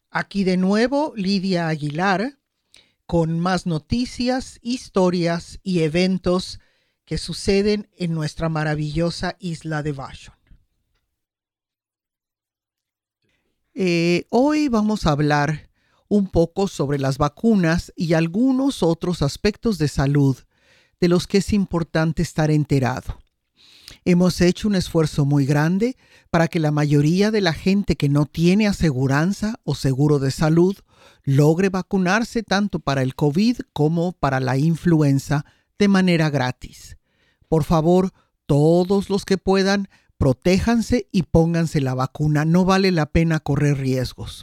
Aquí de nuevo Lidia Aguilar con más noticias, historias y eventos que suceden en nuestra maravillosa isla de Vashon. Hoy vamos a hablar un poco sobre las vacunas y algunos otros aspectos de salud de los que es importante estar enterado. Hemos hecho un esfuerzo muy grande para que la mayoría de la gente que no tiene aseguranza o seguro de salud logre vacunarse tanto para el COVID como para la influenza de manera gratis. Por favor, todos los que puedan, protéjanse y pónganse la vacuna. No vale la pena correr riesgos.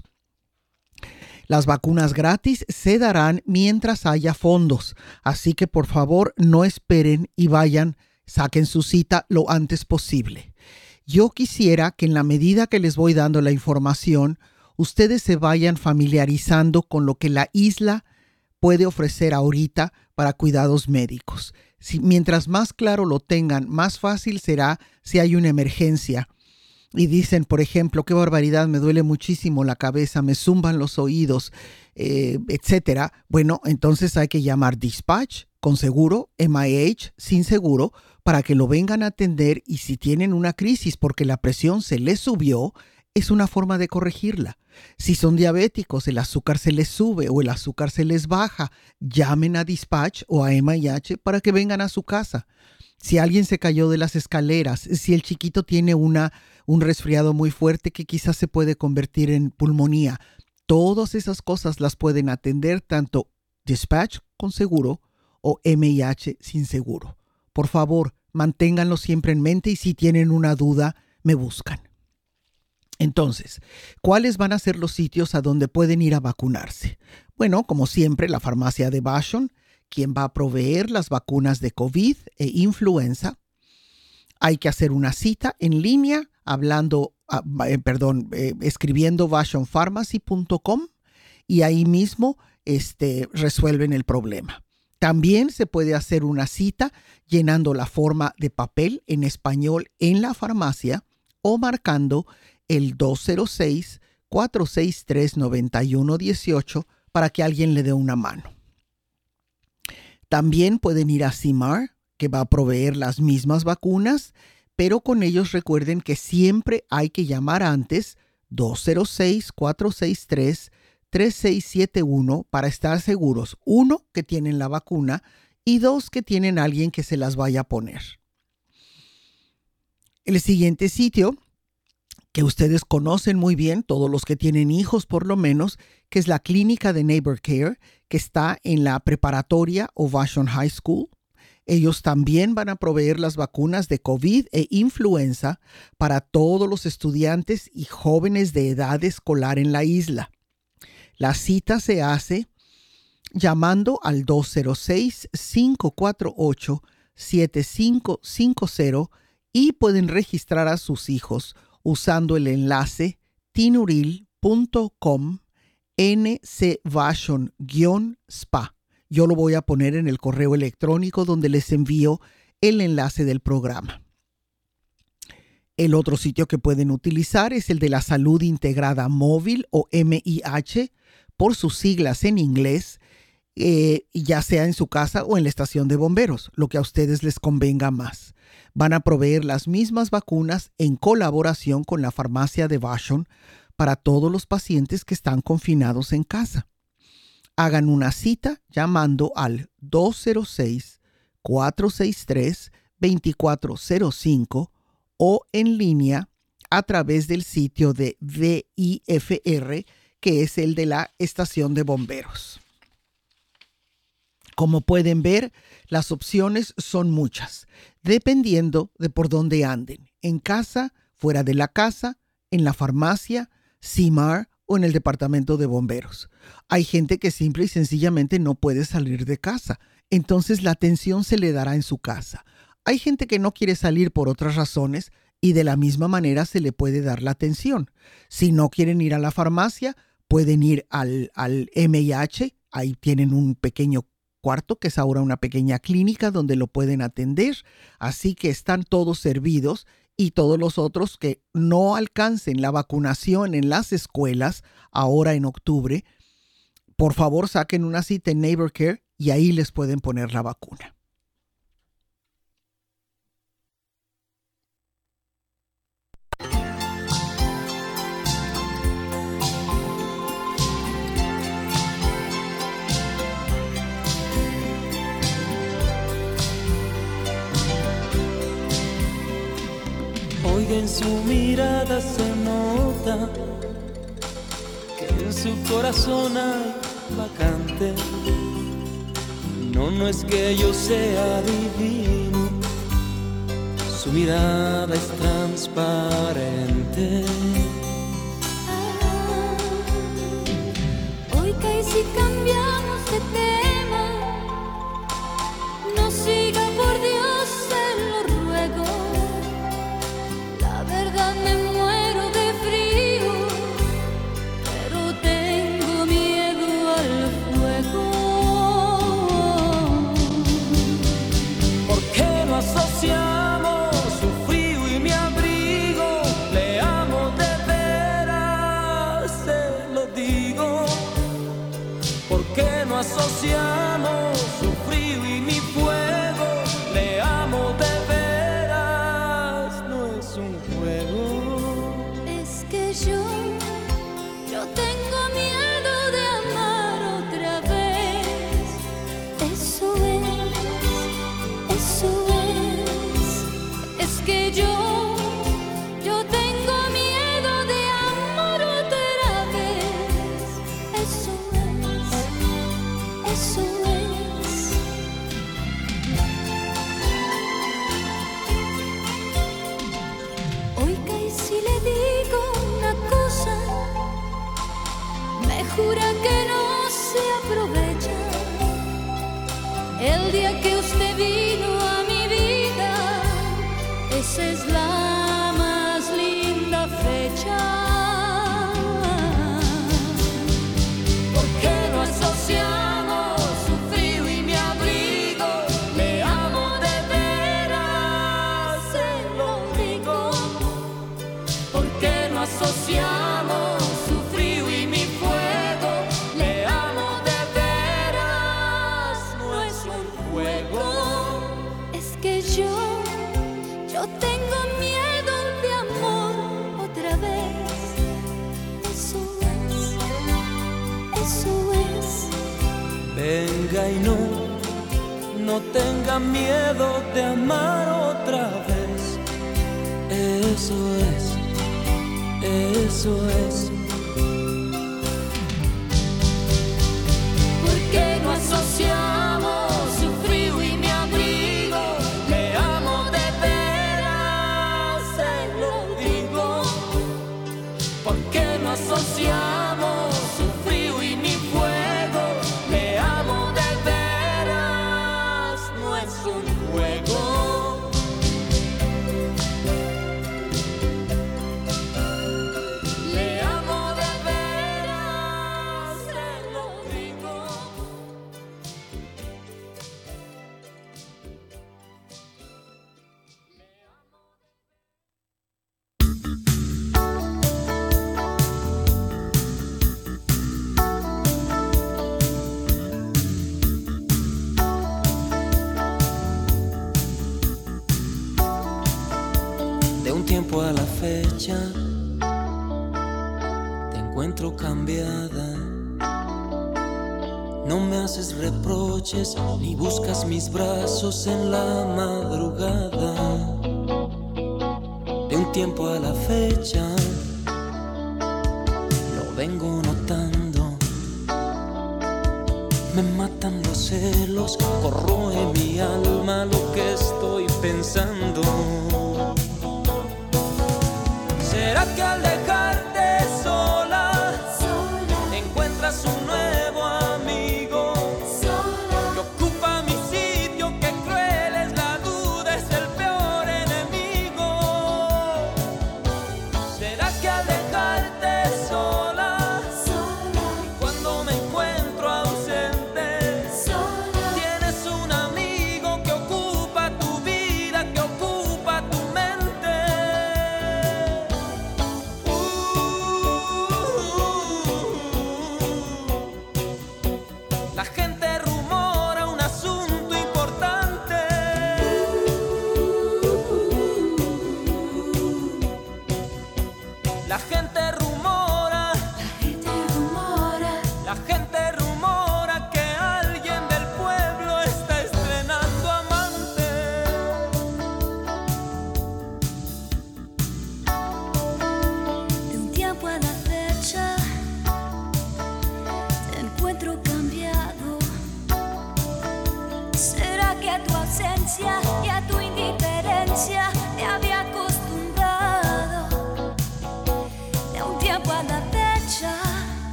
Las vacunas gratis se darán mientras haya fondos, así que por favor no esperen y vayan, saquen su cita lo antes posible. Yo quisiera que en la medida que les voy dando la información, ustedes se vayan familiarizando con lo que la isla puede ofrecer ahorita para cuidados médicos. Mientras más claro lo tengan, más fácil será si hay una emergencia. Y dicen, por ejemplo, qué barbaridad, me duele muchísimo la cabeza, me zumban los oídos, etcétera. Bueno, entonces hay que llamar Dispatch con seguro, MIH sin seguro, para que lo vengan a atender, y si tienen una crisis porque la presión se les subió, es una forma de corregirla. Si son diabéticos, el azúcar se les sube o el azúcar se les baja, llamen a Dispatch o a MIH para que vengan a su casa. Si alguien se cayó de las escaleras, si el chiquito tiene un resfriado muy fuerte que quizás se puede convertir en pulmonía, todas esas cosas las pueden atender tanto Dispatch con seguro o MIH sin seguro. Por favor, manténganlo siempre en mente y si tienen una duda, me buscan. Entonces, ¿cuáles van a ser los sitios a donde pueden ir a vacunarse? Bueno, como siempre, la farmacia de Vashon, quien va a proveer las vacunas de COVID e influenza. Hay que hacer una cita en línea escribiendo vashonpharmacy.com y ahí mismo resuelven el problema. También se puede hacer una cita llenando la forma de papel en español en la farmacia o marcando el 206-463-9118 para que alguien le dé una mano. También pueden ir a CIMAR, que va a proveer las mismas vacunas, pero con ellos recuerden que siempre hay que llamar antes 206-463-3671 para estar seguros, uno, que tienen la vacuna y dos, que tienen alguien que se las vaya a poner. El siguiente sitio que ustedes conocen muy bien, todos los que tienen hijos por lo menos, que es la clínica de Neighbor Care, que está en la preparatoria o Vashon High School. Ellos también van a proveer las vacunas de COVID e influenza para todos los estudiantes y jóvenes de edad escolar en la isla. La cita se hace llamando al 206-548-7550 y pueden registrar a sus hijos usando el enlace tinuril.com ncvashon-spa. Yo lo voy a poner en el correo electrónico donde les envío el enlace del programa. El otro sitio que pueden utilizar es el de la Salud Integrada Móvil o MIH, por sus siglas en inglés, ya sea en su casa o en la estación de bomberos, lo que a ustedes les convenga más. Van a proveer las mismas vacunas en colaboración con la farmacia de Vashon para todos los pacientes que están confinados en casa. Hagan una cita llamando al 206-463-2405 o en línea a través del sitio de VIFR, que es el de la estación de bomberos. Como pueden ver, las opciones son muchas, dependiendo de por dónde anden, en casa, fuera de la casa, en la farmacia, CIMAR o en el departamento de bomberos. Hay gente que simple y sencillamente no puede salir de casa, entonces la atención se le dará en su casa. Hay gente que no quiere salir por otras razones y de la misma manera se le puede dar la atención. Si no quieren ir a la farmacia, pueden ir al MIH, ahí tienen un pequeño cuarto, que es ahora una pequeña clínica donde lo pueden atender, así que están todos servidos Y todos los otros que no alcancen la vacunación en las escuelas, ahora en octubre, por favor saquen una cita en NeighborCare y ahí les pueden poner la vacuna. Oiga, en su mirada se nota que en su corazón hay vacante. No, no es que yo sea divino, su mirada es transparente. Oiga, y si cambiamos de tema, no siga, por Dios, se lo ruego. La verdad me muero de frío, pero tengo miedo al fuego. ¿Por qué no asociamos su frío y mi abrigo? Le amo de veras, se lo digo. ¿Por qué no asociamos su frío y mi fuego? Le amo de veras, no es un juego. Es que yo tengo miedo de amar otra vez. Eso es. Es que yo tengo miedo de amar otra vez. Eso es. Oiga, y si le digo una cosa, me jura que no se aprovecha. El día que usted vino a mi vida, esa es la más linda fecha. ¿Por qué no asociamos su frío y mi abrigo? Le amo de veras, se lo digo. ¿Por qué no asociamos su frío y mi fuego? Le amo de veras, no es un juego. Es que yo tengo miedo de amor otra vez. Eso es. Venga y no tenga miedo de amar otra vez. Eso es. ¿Por qué no asociamos su frío y mi abrigo? Le amo de veras, se lo digo. ¿Por qué no asociamos su frío y mi fuego? Le amo de veras, no es un juego. Le amo de veras, se lo digo. De un tiempo a la fecha te encuentro cambiada. No me haces reproches ni buscas mis brazos en la madrugada. De un tiempo a la fecha lo vengo notando. Me matan los celos, corroe mi alma lo que estoy pensando. ¿Será que al dejarte sola encuentras un nuevo amigo que ocupa mi sitio? Que cruel es la duda, es el peor enemigo. ¿Será que al dejarte sola y cuando me encuentro ausente tienes un amigo que ocupa tu vida, que ocupa tu mente?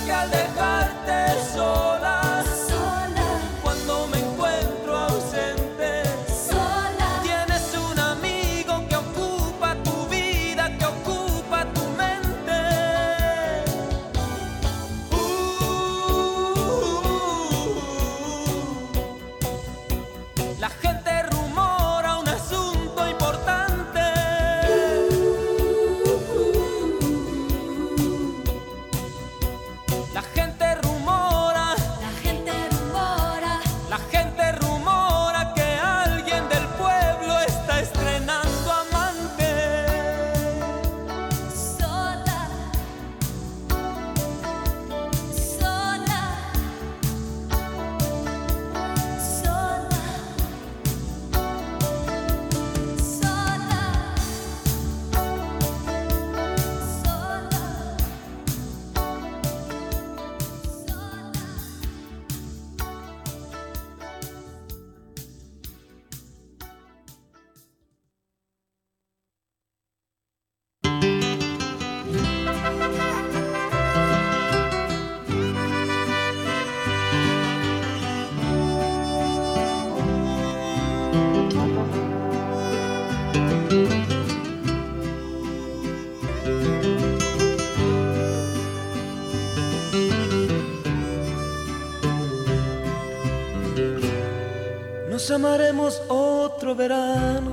que al dejarte sola, sola, cuando me encuentro ausente, sola, tienes un amigo que ocupa tu vida, que ocupa tu mente. La gente rumora un asunto importante. La gente rumora, la gente rumora que alguien del pueblo está estrenando amante. sola, sola, sola, Nos amaremos otro verano,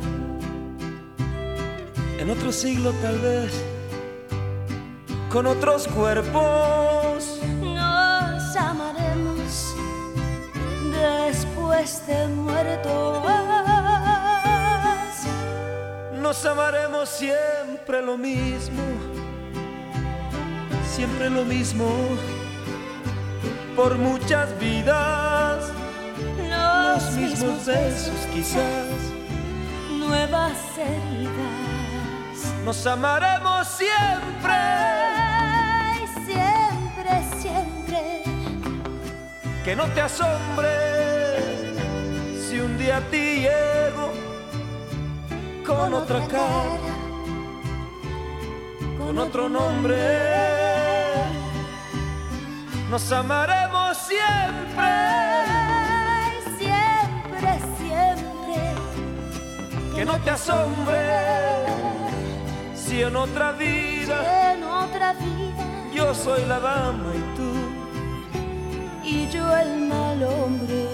en otro siglo tal vez, con otros cuerpos. nos amaremos después de muertos. Nos amaremos siempre lo mismo, siempre lo mismo, por muchas vidas. Los mismos besos quizás, nuevas heridas. nos amaremos siempre. Ay, siempre, siempre. Que no te asombre si un día a ti llego con otra cara, con otro nombre. Nos amaremos siempre. Ay, siempre, siempre. Que no te asombre si en otra vida En otra vida yo soy la dama y tú y yo el mal hombre.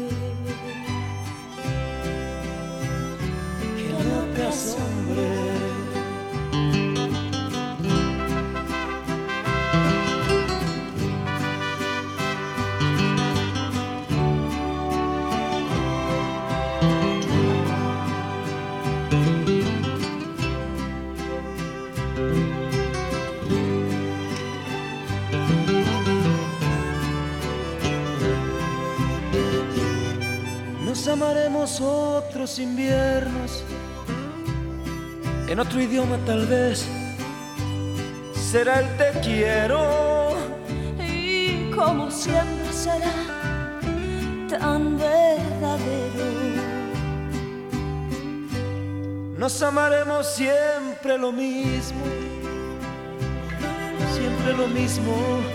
que no te asombre. Nos amaremos otros inviernos, en otro idioma tal vez, será el te quiero. Y como siempre será tan verdadero. Nos amaremos siempre lo mismo, siempre lo mismo,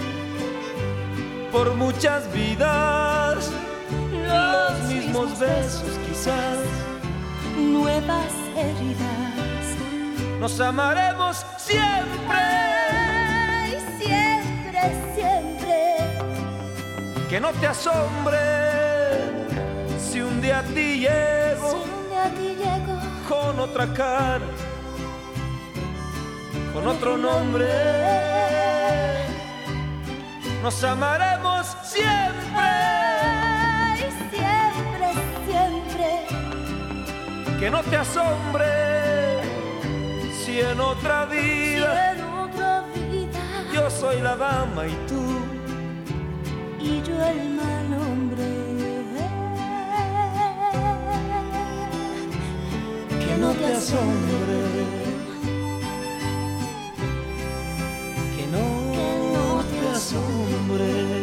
por muchas vidas. Los mismos besos quizás, nuevas heridas. nos amaremos siempre. Ay, siempre, siempre. Que no te asombre si un día a ti llego Si un día a ti llego con otra cara, con otro nombre. Nos amaremos siempre. Ay, siempre, siempre. Que no te asombre si en otra Si vida en otra vida yo soy la dama y tú y yo el mal hombre. que no te asombre, que no te asombre.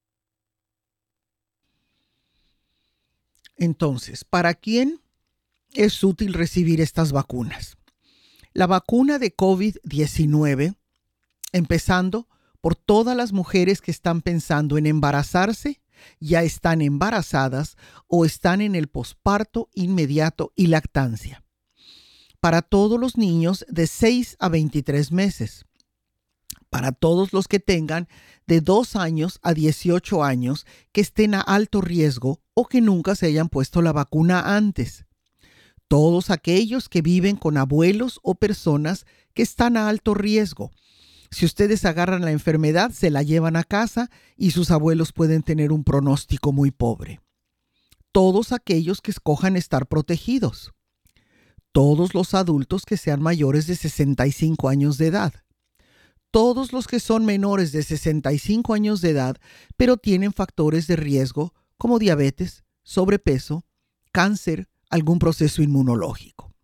Entonces, ¿para quién es útil recibir estas vacunas. La vacuna de COVID-19, empezando por todas las mujeres que están pensando en embarazarse, ya están embarazadas o están en el posparto inmediato y lactancia. Para todos los niños de 6 a 23 meses. Para todos los que tengan de 2 años a 18 años que estén a alto riesgo o que nunca se hayan puesto la vacuna antes. Todos aquellos que viven con abuelos o personas que están a alto riesgo. Si ustedes agarran la enfermedad, se la llevan a casa y sus abuelos pueden tener un pronóstico muy pobre. Todos aquellos que escojan estar protegidos. Todos los adultos que sean mayores de 65 años de edad. Todos los que son menores de 65 años de edad, pero tienen factores de riesgo como diabetes, sobrepeso, cáncer, algún proceso inmunológico.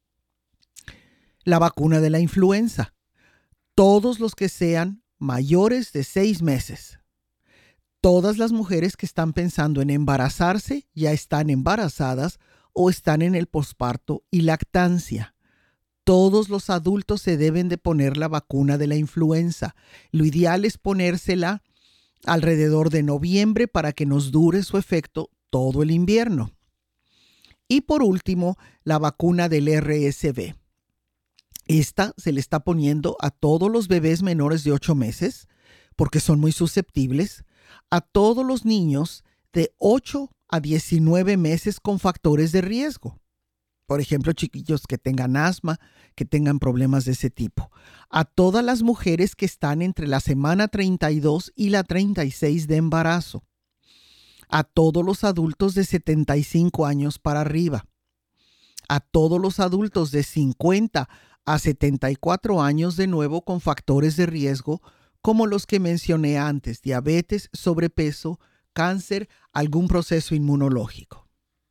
La vacuna de la influenza. Todos los que sean mayores de 6 meses. Todas las mujeres que están pensando en embarazarse ya están embarazadas o están en el posparto y lactancia. Todos los adultos se deben de poner la vacuna de la influenza. Lo ideal es ponérsela alrededor de noviembre para que nos dure su efecto todo el invierno. Y por último, la vacuna del RSV. Esta se le está poniendo a todos los bebés menores de 8 meses porque son muy susceptibles, a todos los niños de 8 a 19 meses con factores de riesgo. Por ejemplo, chiquillos que tengan asma, que tengan problemas de ese tipo. A todas las mujeres que están entre la semana 32 y la 36 de embarazo. A todos los adultos de 75 años para arriba. A todos los adultos de 50 a 74 años de nuevo con factores de riesgo como los que mencioné antes, diabetes, sobrepeso, cáncer, algún proceso inmunológico.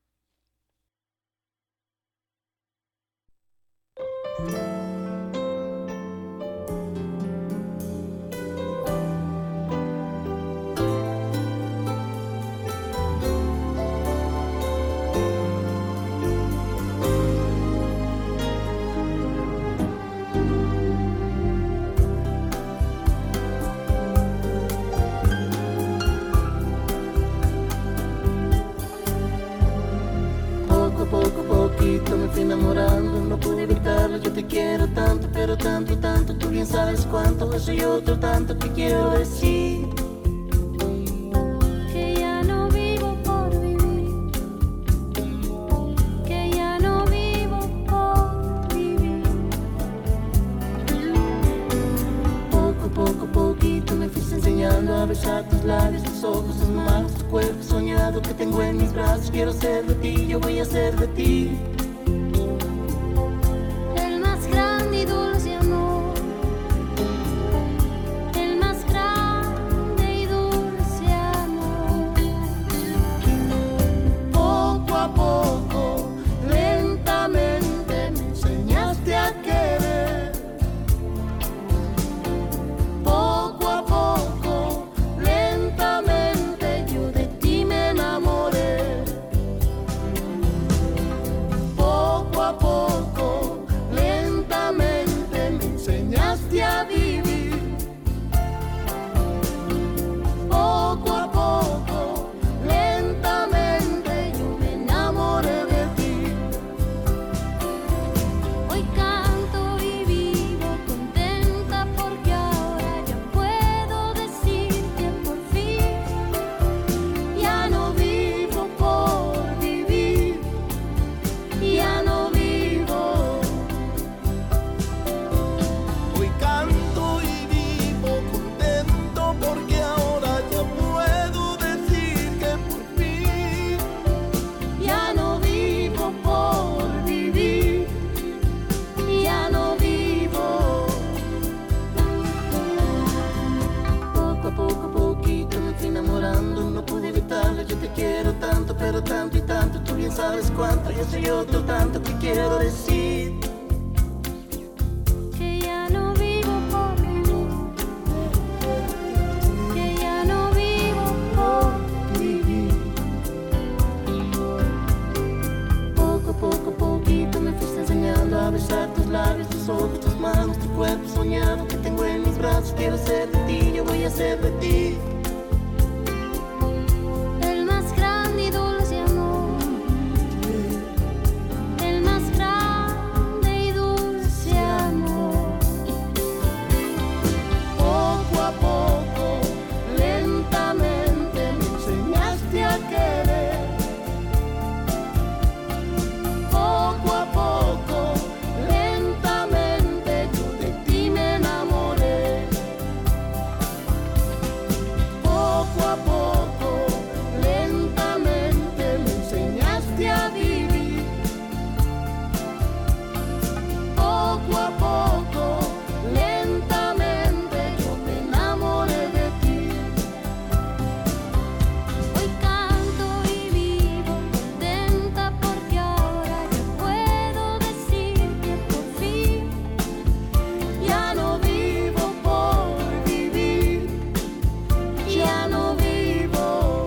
Me fui enamorando, no pude evitarlo. Yo te quiero tanto, pero tanto, tanto. Tú bien sabes cuánto, eso y otro tanto que quiero decir. Que ya no vivo por vivir. Que ya no vivo por vivir. Poco, poquito me fuiste enseñando a besar tus labios, tus ojos, tus manos, tu cuerpo soñado que tengo en mis brazos. Quiero ser de ti, yo voy a ser de ti. Pero tanto y tanto, tú bien sabes cuánto. Yo soy otro tanto que quiero decir. Que ya no vivo por vivir. Que ya no vivo por vivir. Poco, besar tus labios, tus ojos, tus manos, tu cuerpo soñado que tengo en mis brazos. Quiero ser de ti, yo voy a ser de ti. El más grande y dulce amor, el más grande y dulce amor. Poco a poco, lentamente me enseñaste a querer. Poco a poco, lentamente yo de ti me enamoré. Poco a poco, lentamente me enseñaste a vivir. Poco a poco, lentamente yo me enamoré de ti. Hoy canto y vivo contenta porque ahora yo puedo decir que por fin Ya no vivo por vivir, ya no vivo.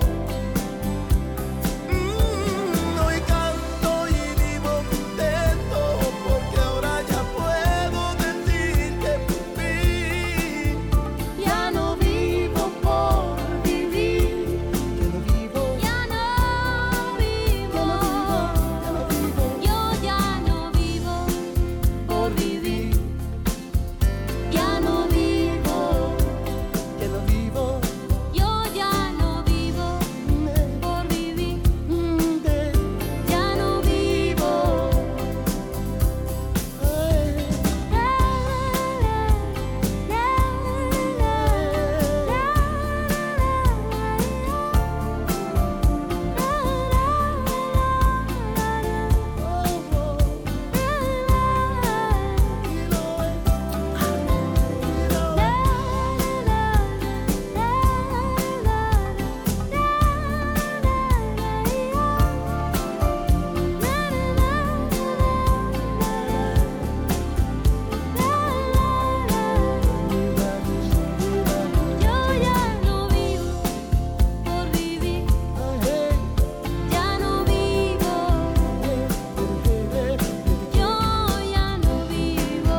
Hoy canto y vivo contento porque ahora ya puedo decir que por fin ya no vivo por vivir, ya no vivo, ya no vivo. ya no vivo Yo ya no vivo por vivir, ya no vivo, ya no vivo. yo ya no vivo por vivir. Ya no vivo. Yo ya no vivo por vivir. Ya no vivo. Yo ya no vivo.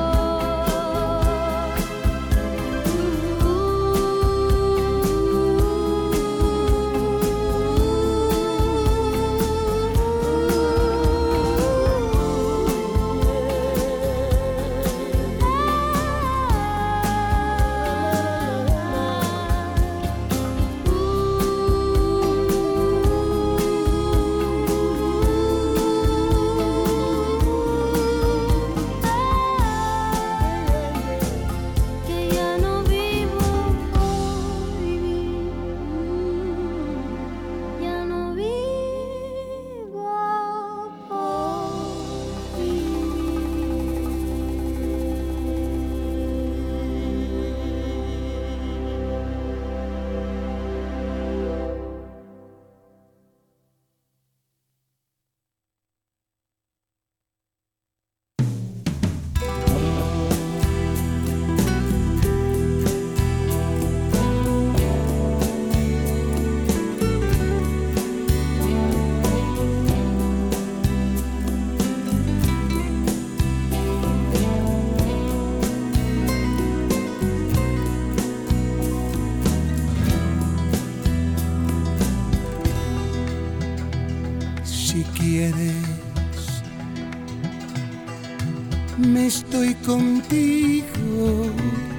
Que ya no vivo por vivir. Ya no vivo por Si quieres, me estoy contigo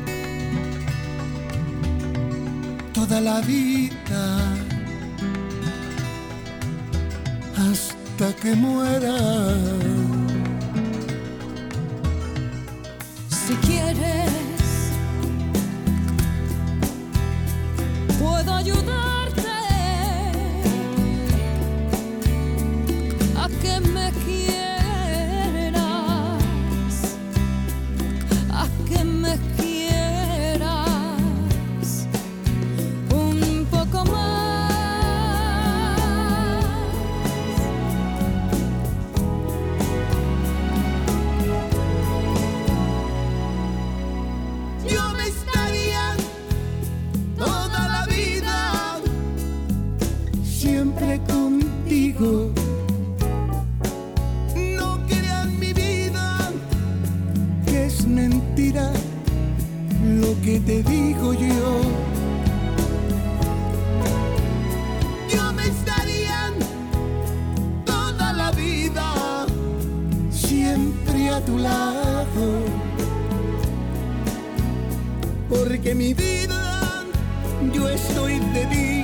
toda la vida hasta que muera. Si quieres, puedo ayudarte a que me quieras, a que me quieras un poco más. Porque mi vida, yo estoy de ti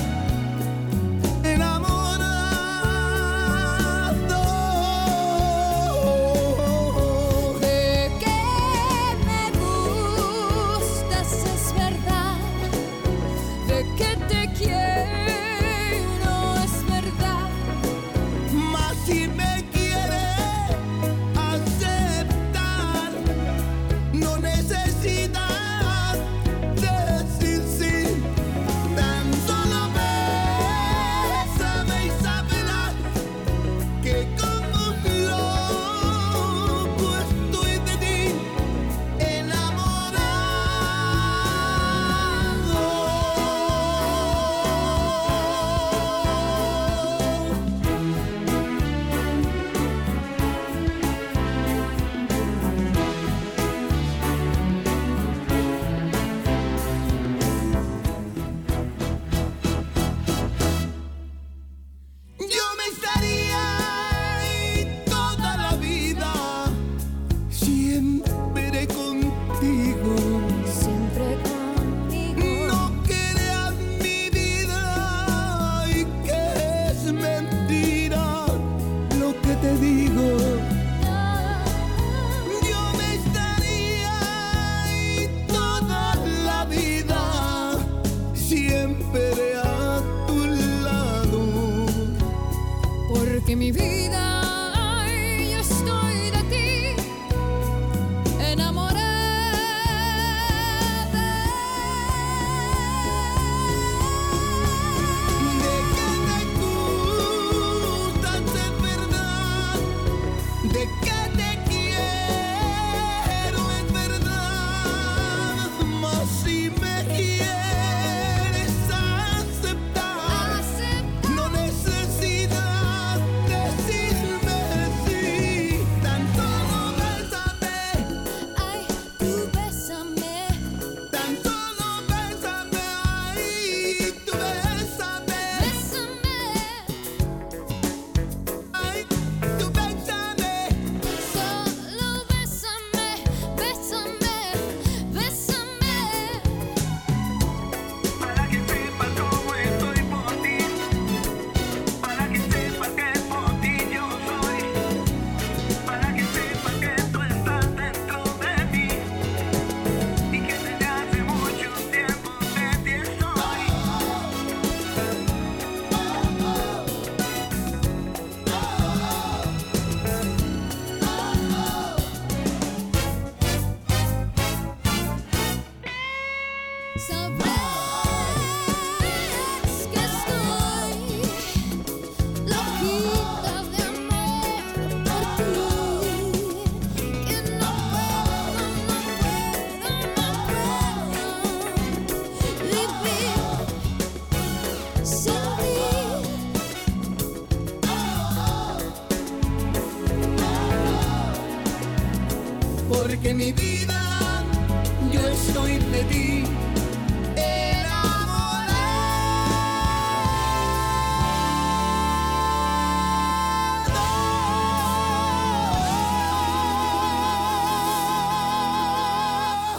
enamorado. De que me gustas es verdad, de que te quiero es verdad. Mas si me quieres aceptar, no necesitas decir sí. Tan solo bésame y sabrás que como un loco estoy de ti enamorado. Yo me estaría ahí toda la vida, siempre contigo. Siempre conmigo. No creas mi vida y que es mentira lo que te digo. Yo me estaría ahí toda la vida, siempre a tu lado. Porque mi vida, ay, yo estoy de ti enamorada. De que te gustas es verdad, de que te quiero es verdad. Mas si me quieres aceptar, no necesitas decirme sí. Tan solo bésame, Ay, tú bésame, tan solo bésame, ay, tú bésame, bésame, ay, tú bésame. solo bésame, bésame, bésame. Para que sepas cómo estoy por ti, para que sepas que por ti yo soy, para que sepas que tú estás dentro de mí y que desde hace mucho tiempo de ti estoy. Sabrás que estoy loquita de amor por ti, que no puedo vivir sin ti. Porque mi vida, yo estoy de ti enamorado.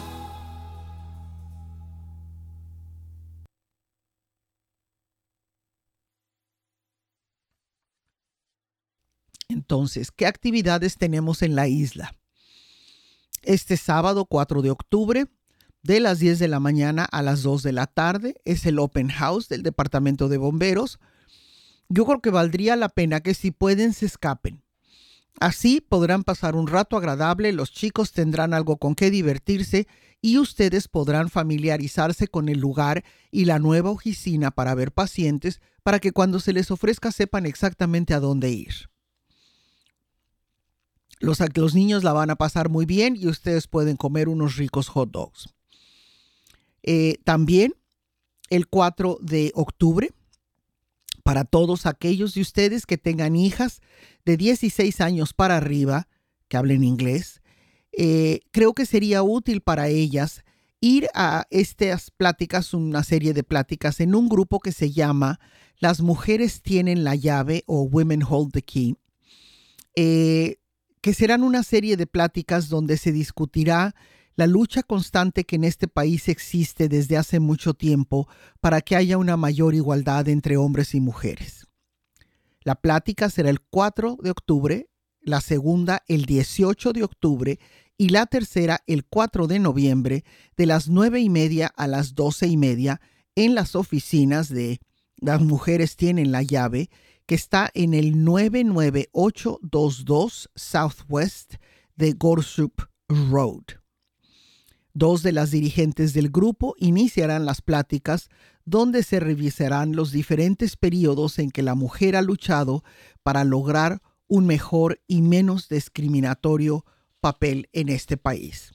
Entonces, ¿qué actividades tenemos en la isla? Este sábado 4 de octubre, de las 10 de la mañana a las 2 de la tarde, es el Open House del Departamento de Bomberos. Yo creo que valdría la pena que si pueden se escapen. Así podrán pasar un rato agradable, los chicos tendrán algo con qué divertirse y ustedes podrán familiarizarse con el lugar y la nueva oficina para ver pacientes, para que cuando se les ofrezca sepan exactamente a dónde ir. Los niños la van a pasar muy bien y ustedes pueden comer unos ricos hot dogs. También el 4 de octubre, para todos aquellos de ustedes que tengan hijas de 16 años para arriba, que hablen inglés, creo que sería útil para ellas ir a estas pláticas, una serie de pláticas en un grupo que se llama Las Mujeres Tienen la Llave o Women Hold the Key. que serán una serie de pláticas donde se discutirá la lucha constante que en este país existe desde hace mucho tiempo para que haya una mayor igualdad entre hombres y mujeres. La plática será el 4 de octubre, la segunda el 18 de octubre y la tercera el 4 de noviembre de las 9:30 a las 12:30 en las oficinas de Las Mujeres Tienen la Llave, que está en el 99822 Southwest de Gorsup Road. Dos de las dirigentes del grupo iniciarán las pláticas donde se revisarán los diferentes periodos en que la mujer ha luchado para lograr un mejor y menos discriminatorio papel en este país.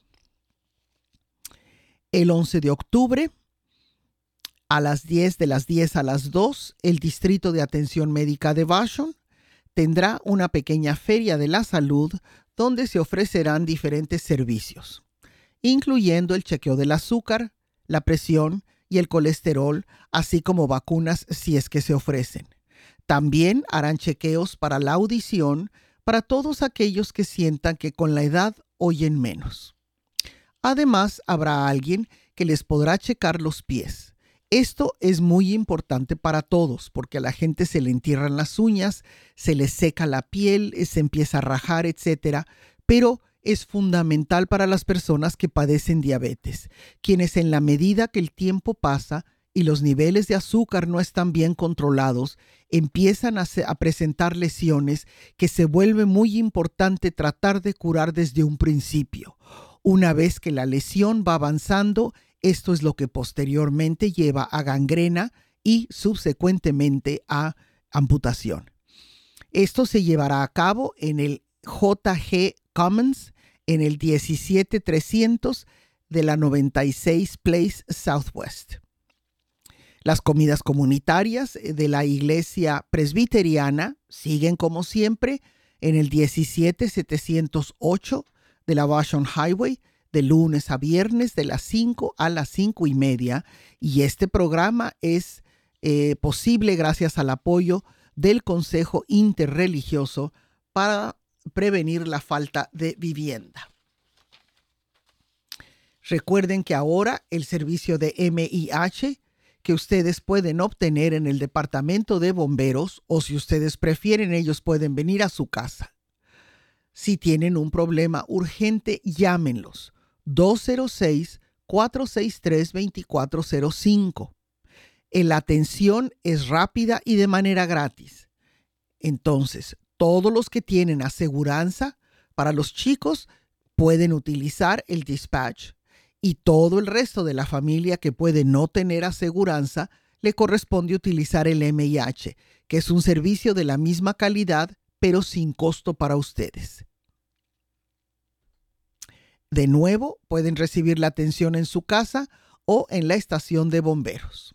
El 11 de octubre, a las 10 a las 2, el Distrito de Atención Médica de Vashon tendrá una pequeña feria de la salud donde se ofrecerán diferentes servicios, incluyendo el chequeo del azúcar, la presión y el colesterol, así como vacunas si es que se ofrecen. También harán chequeos para la audición para todos aquellos que sientan que con la edad oyen menos. Además, habrá alguien que les podrá checar los pies. Esto es muy importante para todos porque a la gente se le entierran las uñas, se le seca la piel, se empieza a rajar, etc. Pero es fundamental para las personas que padecen diabetes, quienes en la medida que el tiempo pasa y los niveles de azúcar no están bien controlados, empiezan a presentar lesiones que se vuelve muy importante tratar de curar desde un principio. Una vez que la lesión va avanzando, esto es lo que posteriormente lleva a gangrena y subsecuentemente a amputación. Esto se llevará a cabo en el JG Commons en el 17300 de la 96 Place Southwest. Las comidas comunitarias de la iglesia presbiteriana siguen como siempre en el 17708 de la Vashon Highway de lunes a viernes de las 5 a las 5:30 y este programa es posible gracias al apoyo del Consejo Interreligioso para prevenir la falta de vivienda. Recuerden que ahora el servicio de MIH que ustedes pueden obtener en el Departamento de Bomberos o si ustedes prefieren ellos pueden venir a su casa. Si tienen un problema urgente, llámenlos 206-463-2405. La atención es rápida y de manera gratis. Entonces, todos los que tienen aseguranza, para los chicos pueden utilizar el dispatch y todo el resto de la familia que puede no tener aseguranza le corresponde utilizar el MIH, que es un servicio de la misma calidad pero sin costo para ustedes. De nuevo, pueden recibir la atención en su casa o en la estación de bomberos.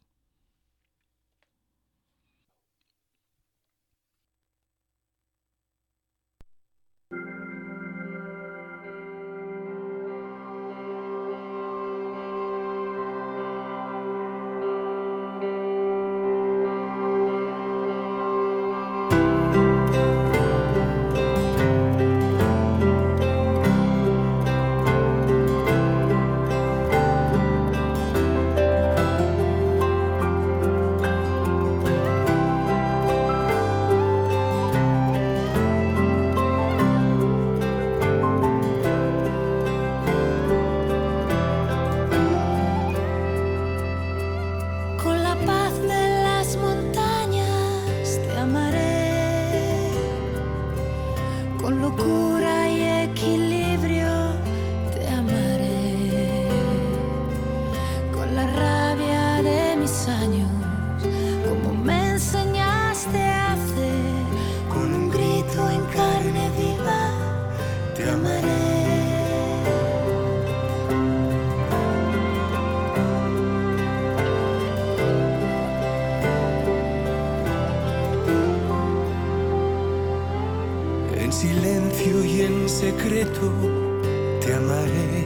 En silencio y en secreto te amaré,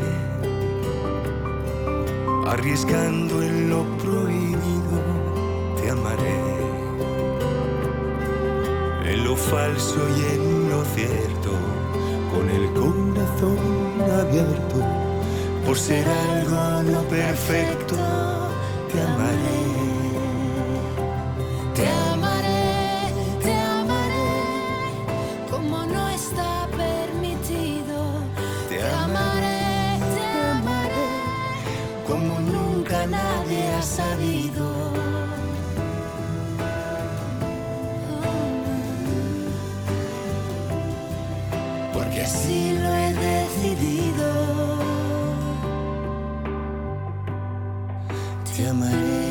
arriesgando en lo prohibido te amaré, en lo falso y en lo cierto, con el corazón abierto, por ser algo no perfecto, te amaré. Te amaré, como no está permitido. Te amaré, como nunca nadie ha sabido. Porque así lo he decidido. Te amaré.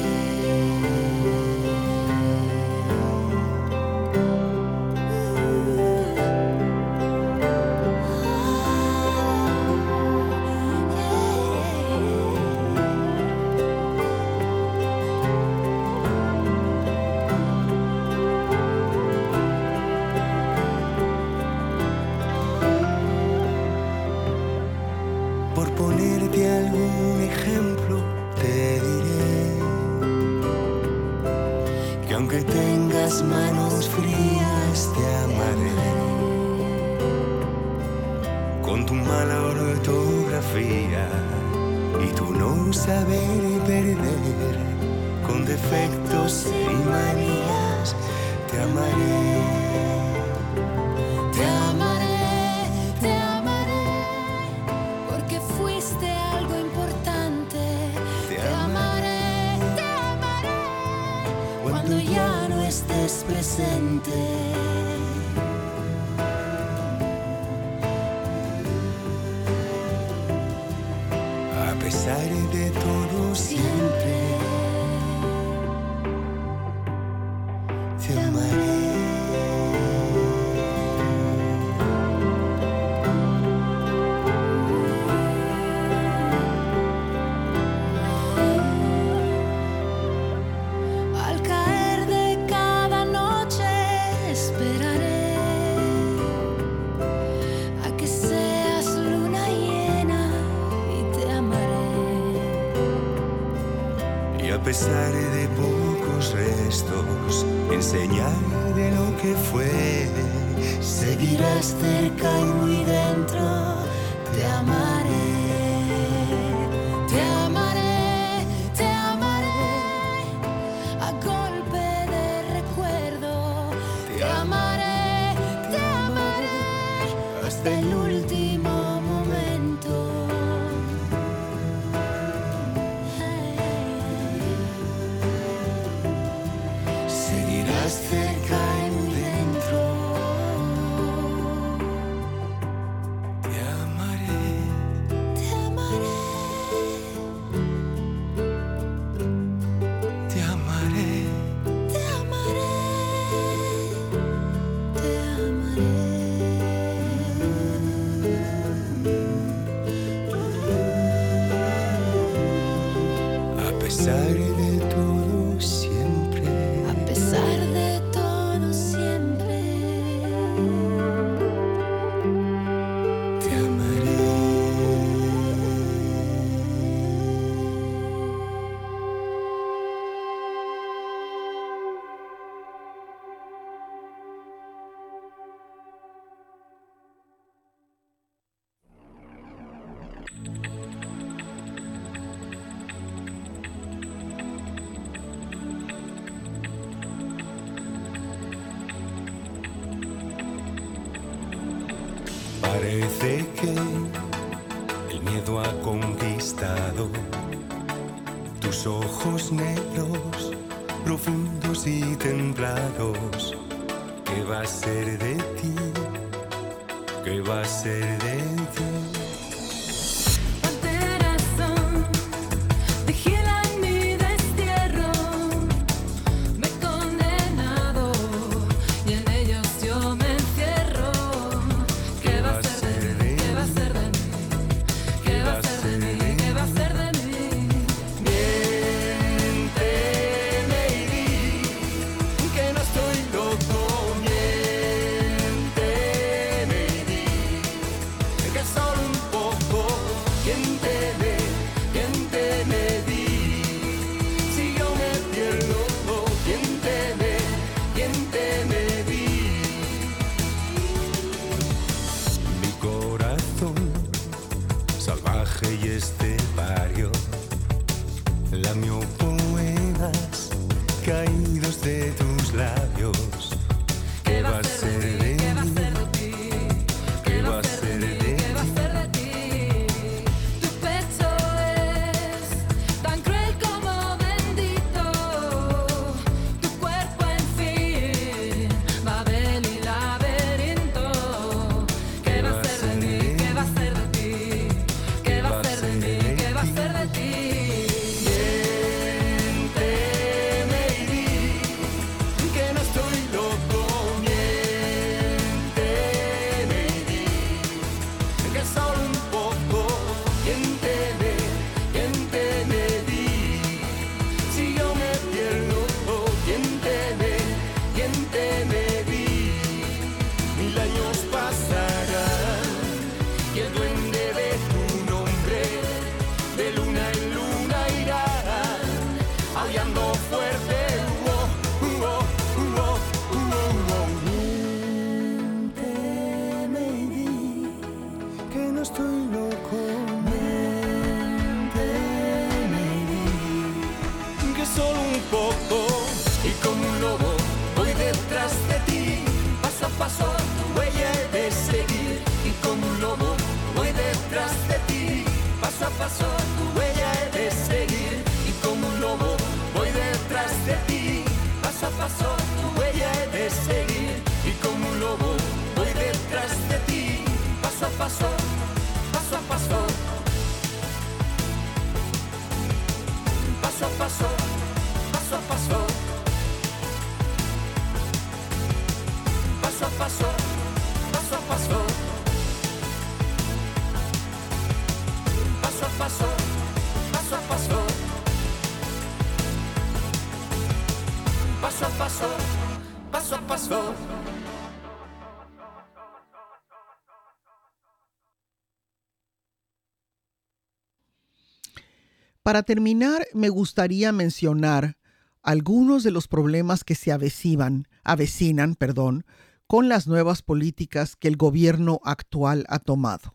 Por ponerte algún ejemplo, te diré que aunque tengas manos frías, te amaré. Con tu mala ortografía y tu no saber perder, con defectos y manías, te amaré. Te amaré, porque fuiste algo importante. Te amaré, cuando ya no estés presente. A pesar de todo siempre, te amaré. Al caer de cada noche esperaré a que seas luna llena y te amaré. Y a pesar de pocos restos, en señal de lo que fue, Seguirás cerca y muy dentro. Te amaré. Te amaré, a golpe de recuerdo. Te amaré, hasta el último momento. seguirás cerca y muy dentro. Te amaré. Te amaré. Te amaré. Te amaré, te amaré. A pesar de todo siempre. A pesar de todo siempre. Te amaré. Parece que el miedo ha conquistado tus ojos negros, profundos y templados. ¿Qué va a ser de ti? ¿Qué va a ser de ti? Alteración, vigila mi destierro. Me he condenado y en ellos yo me encierro. ¿Qué va a ser de mí? ¿Qué va a ser de mí? ¿Qué va a ser de mí? ¿Qué va a ser de mí? Miénteme y di que no estoy loco. Miénteme y di que es solo un salvaje y estepario, lamió poemas caídos de tus labios. ¿Qué va a ser de ¿Qué va a mí? ser de ti? ¿Qué va a ser de ¿Qué va a ti? ser de ti? Tu pecho es tan cruel como bendito. Tu cuerpo en fin, Babel y laberinto. ¿Qué va a ser de mí? ¿Qué va a ser de ti? ¿Qué va a ser de mí? ¿Qué va a ser de ti? Miénteme y di que no estoy loco. Miénteme y di que solo un poco. Miénteme, miénteme, di si yo me pierdo. Miénteme, miénteme, di 1000 años pasarán y el duende de tu nombre de luna en luna irá aullando fuerte. Miénteme y di que no estoy loco. Miénteme y di que solo un poco y como un lobo voy detrás de ti. Paso a paso tu huella he de seguir y como un lobo voy detrás de ti. Paso a paso tu huella he de seguir y como un lobo voy detrás de ti. Paso a paso tu huella he de seguir y como un lobo voy detrás de ti. Paso a paso, paso a paso. Paso a paso, paso a paso. Paso a paso, paso a paso. Paso a paso, paso a paso. Paso a paso, paso a paso. Para terminar, me gustaría mencionar algunos de los problemas que se avecinan, con las nuevas políticas que el gobierno actual ha tomado.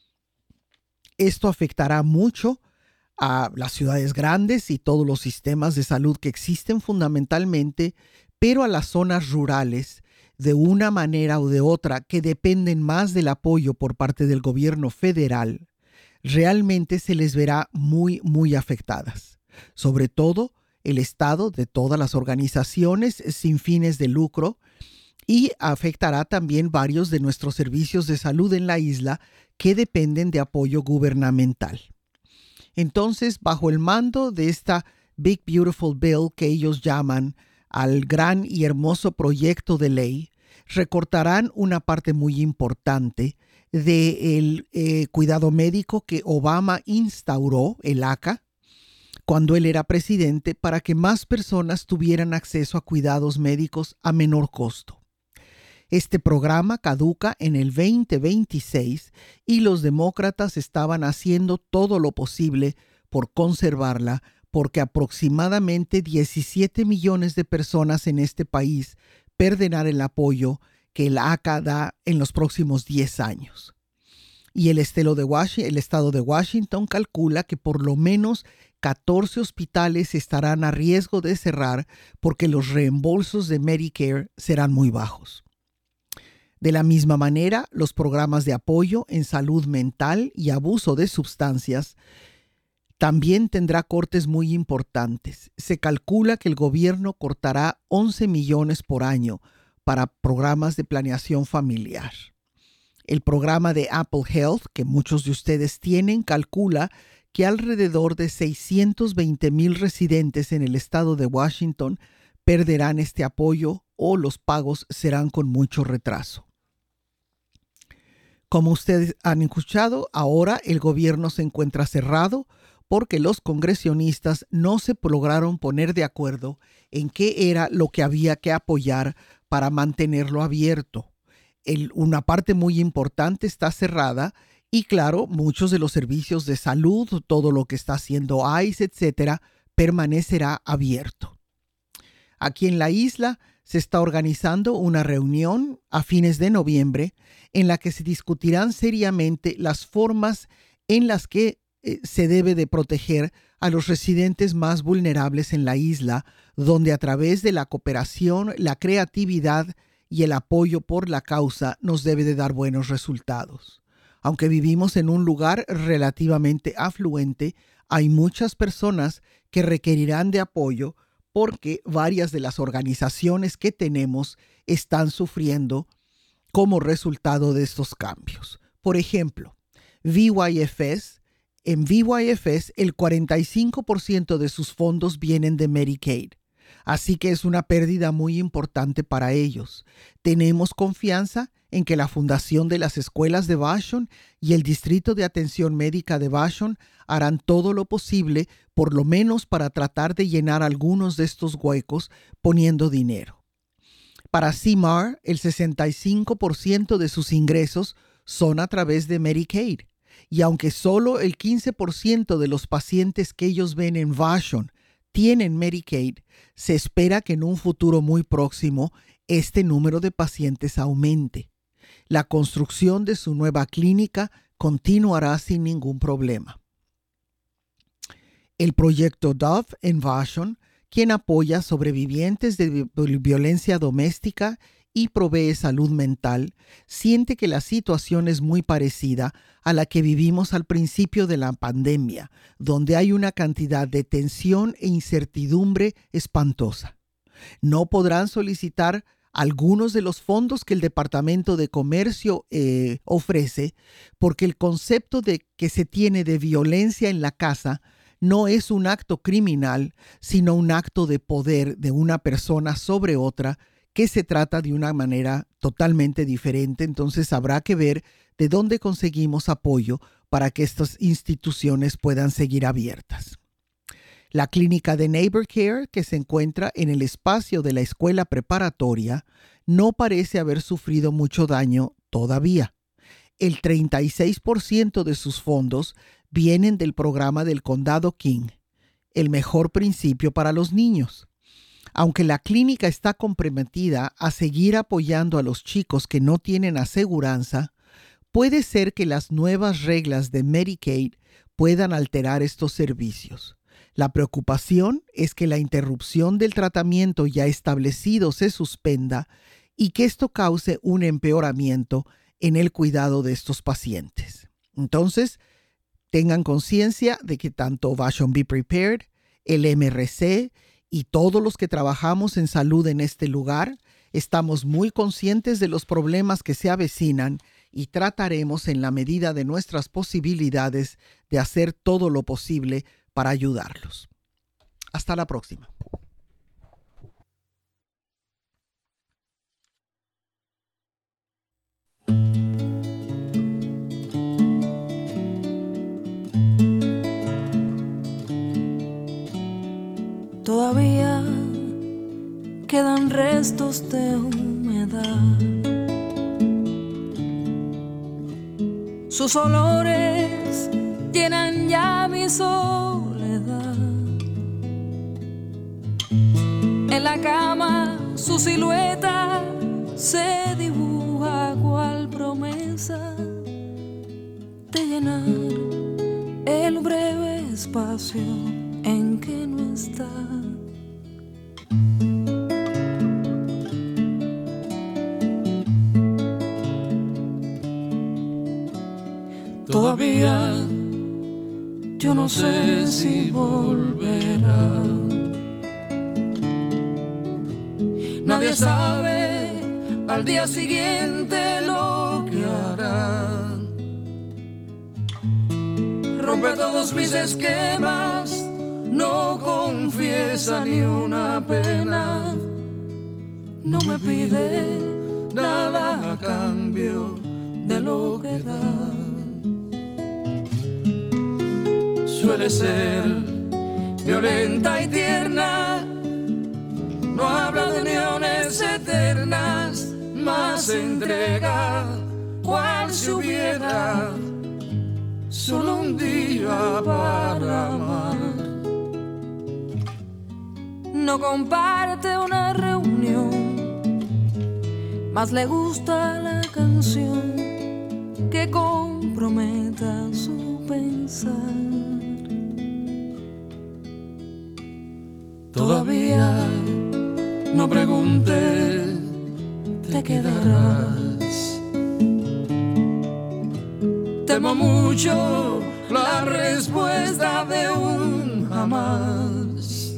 Esto afectará mucho a las ciudades grandes y todos los sistemas de salud que existen fundamentalmente, pero a las zonas rurales, de una manera o de otra, que dependen más del apoyo por parte del gobierno federal, realmente se les verá muy, muy afectadas. Sobre todo el estado de todas las organizaciones sin fines de lucro, y afectará también varios de nuestros servicios de salud en la isla que dependen de apoyo gubernamental. Entonces, bajo el mando de esta Big Beautiful Bill que ellos llaman al gran y hermoso proyecto de ley, recortarán una parte muy importante del cuidado médico que Obama instauró, el ACA, cuando él era presidente, para que más personas tuvieran acceso a cuidados médicos a menor costo. Este programa caduca en el 2026 y los demócratas estaban haciendo todo lo posible por conservarla, porque aproximadamente 17 millones de personas en este país perderán el apoyo que el ACA da en los próximos 10 años. Y el estado de Washington calcula que por lo menos 14 hospitales estarán a riesgo de cerrar porque los reembolsos de Medicare serán muy bajos. De la misma manera, los programas de apoyo en salud mental y abuso de sustancias también tendrá cortes muy importantes. Se calcula que el gobierno cortará 11 millones por año para programas de planeación familiar. El programa de Apple Health, que muchos de ustedes tienen, calcula que alrededor de 620,000 residentes en el estado de Washington perderán este apoyo o los pagos serán con mucho retraso. Como ustedes han escuchado, ahora el gobierno se encuentra cerrado porque los congresionistas no se lograron poner de acuerdo en qué era lo que había que apoyar para mantenerlo abierto. Una parte muy importante está cerrada y claro, muchos de los servicios de salud, todo lo que está haciendo ICE, etcétera, permanecerá abierto. Aquí en la isla se está organizando una reunión a fines de noviembre en la que se discutirán seriamente las formas en las que se debe de proteger a los residentes más vulnerables en la isla, donde a través de la cooperación, la creatividad y el apoyo por la causa nos debe de dar buenos resultados. Aunque vivimos en un lugar relativamente afluente, hay muchas personas que requerirán de apoyo porque varias de las organizaciones que tenemos están sufriendo como resultado de estos cambios. Por ejemplo, VYFS. En VYFS, el 45% de sus fondos vienen de Medicaid. Así que es una pérdida muy importante para ellos. Tenemos confianza en que la Fundación de las Escuelas de Vashon y el Distrito de Atención Médica de Vashon harán todo lo posible, por lo menos para tratar de llenar algunos de estos huecos poniendo dinero. Para CMAR, el 65% de sus ingresos son a través de Medicaid. Y aunque solo el 15% de los pacientes que ellos ven en Vashon tienen Medicaid, se espera que en un futuro muy próximo este número de pacientes aumente. La construcción de su nueva clínica continuará sin ningún problema. El proyecto Dove en Vashon, quien apoya sobrevivientes de violencia doméstica y provee salud mental, siente que la situación es muy parecida a la que vivimos al principio de la pandemia, donde hay una cantidad de tensión e incertidumbre espantosa. No podrán solicitar algunos de los fondos que el Departamento de Comercio ofrece, porque el concepto de que se tiene de violencia en la casa no es un acto criminal, sino un acto de poder de una persona sobre otra, que se trata de una manera totalmente diferente. Entonces habrá que ver de dónde conseguimos apoyo para que estas instituciones puedan seguir abiertas. La clínica de Neighbor Care, que se encuentra en el espacio de la escuela preparatoria, no parece haber sufrido mucho daño todavía. El 36% de sus fondos vienen del programa del Condado King, el mejor principio para los niños. Aunque la clínica está comprometida a seguir apoyando a los chicos que no tienen aseguranza, puede ser que las nuevas reglas de Medicaid puedan alterar estos servicios. La preocupación es que la interrupción del tratamiento ya establecido se suspenda y que esto cause un empeoramiento en el cuidado de estos pacientes. Entonces, tengan conciencia de que tanto Vashon Be Prepared, el MRC y todos los que trabajamos en salud en este lugar, estamos muy conscientes de los problemas que se avecinan y trataremos en la medida de nuestras posibilidades de hacer todo lo posible para ayudarlos. Hasta la próxima. Todavía quedan restos de humedad. Sus olores llenan ya mi soledad. En la cama su silueta se dibuja cual promesa de llenar el breve espacio en que no está. Todavía yo no sé si volverá. Nadie sabe al día siguiente lo que hará. Rompe todos mis esquemas, no confiesa ni una pena. No me pide nada a cambio de lo que da. Suele ser violenta y tierna, no habla de uniones eternas, más entrega cual si hubiera solo un día para amar. No comparte una reunión, más le gusta la canción que comprometa su pensar. Todavía no pregunté, te quedarás. Temo mucho la respuesta de un jamás.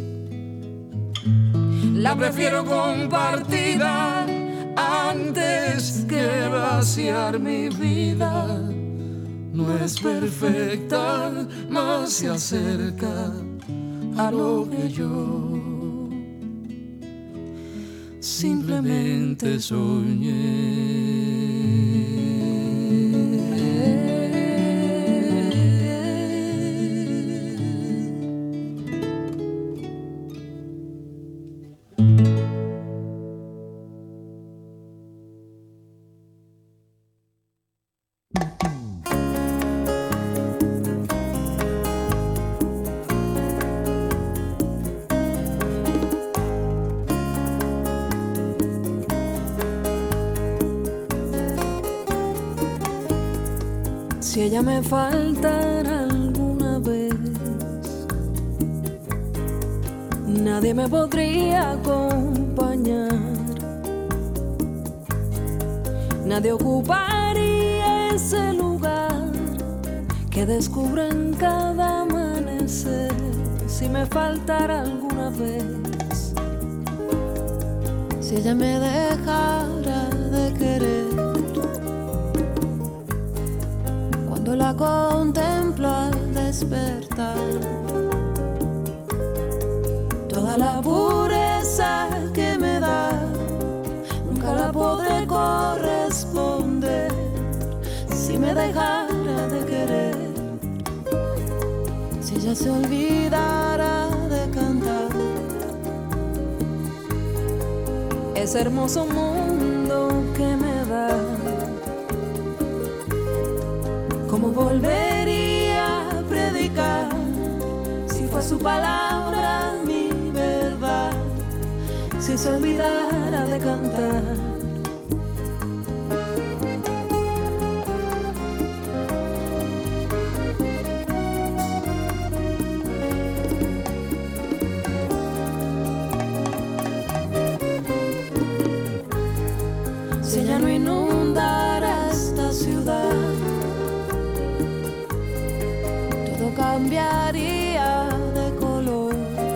La prefiero compartida antes que vaciar mi vida. No es perfecta, mas se acerca a lo que yo simplemente soñé. Si ella me faltara alguna vez, nadie me podría acompañar, nadie ocuparía ese lugar que descubro en cada amanecer. Si me faltara alguna vez, si ella me dejara de querer, la contemplo al despertar, toda la pureza que me da nunca la podré corresponder. Si me dejara de querer, si ella se olvidara de cantar, ese hermoso mundo que me da, ¿cómo volvería a predicar si fue su palabra mi verdad? Si se olvidara de cantar. Si ella no inundara esta ciudad, cambiaría de color,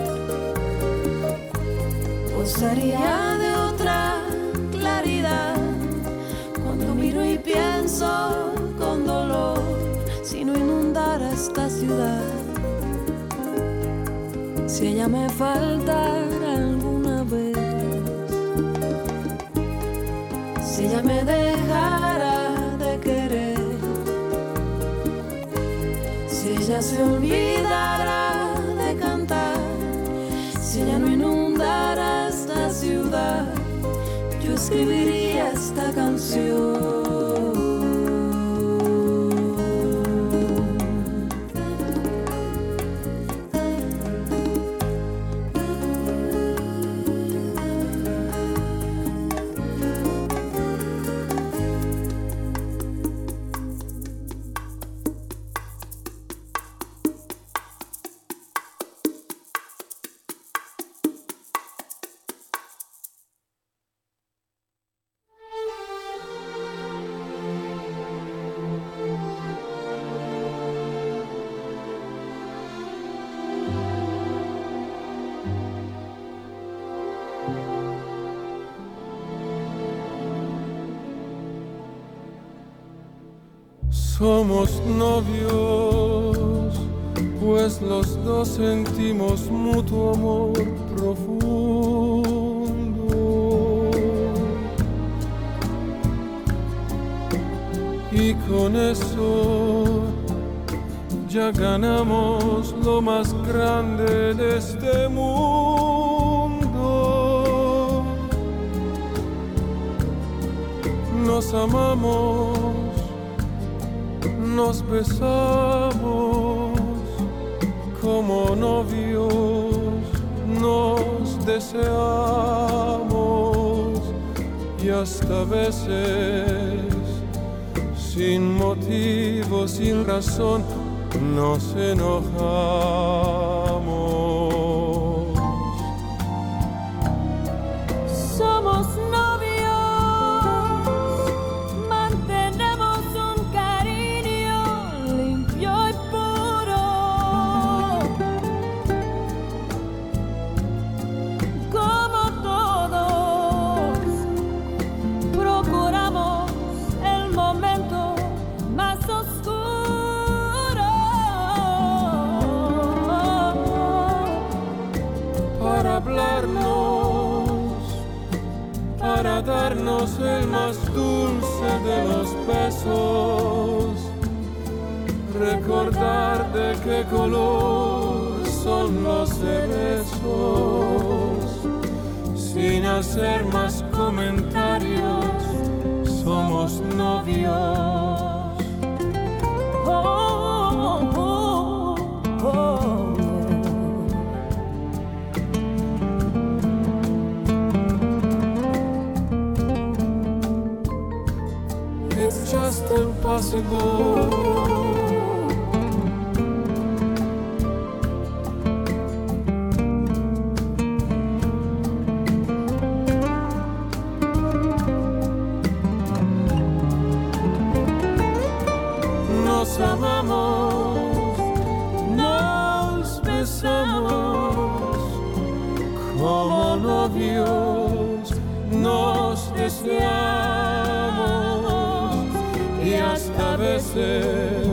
gozaría de otra claridad. Cuando miro y pienso con dolor, si no inundara esta ciudad, si ella me faltara alguna vez, si ella me dejara de querer, si ella se olvidara de cantar, si ella no inundara esta ciudad, yo escribiría esta canción. Somos novios, pues los dos sentimos mutuo amor profundo. Y con eso ya ganamos lo más grande de este mundo. Nos amamos, nos besamos como novios, nos deseamos y hasta veces sin motivo, sin razón, nos enojamos. Somos novios, mantenemos un cariño limpio y puro. Como todos, procuramos el momento más oscuro Para hablarnos, para darnos el más dulce de los besos, recordar de qué color son los cerezos, sin hacer más comentarios, somos novios. It's just impossible. Nos amamos, nos besamos, como novios nos deseamos, y hasta a veces,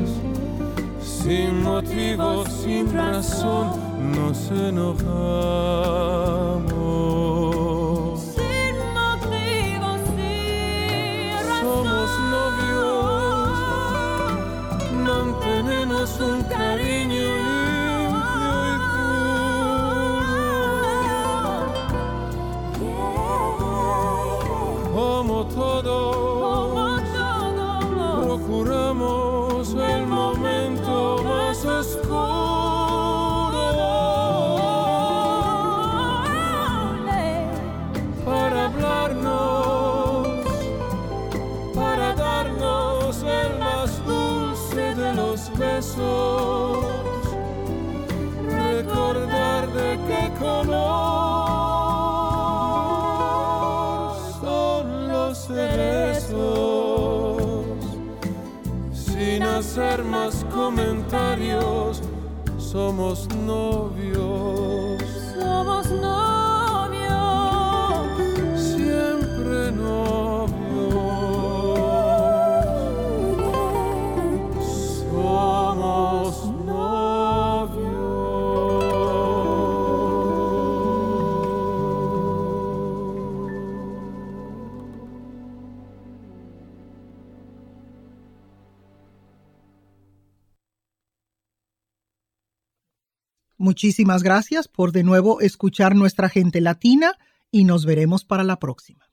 sin motivo, sin razón, nos enojamos. sin motivo, sin razón. Somos novios, mantenemos un cariño limpio y puro. Como todos, procuramos el momento más oscuro para hablarnos, para darnos el más dulce de los besos, recordar de qué color son los cerezos, sin hacer más comentarios, somos novios. Somos novios, Siempre novios, somos novios. Muchísimas gracias por de nuevo escuchar Nuestra Gente Latina y nos veremos para la próxima.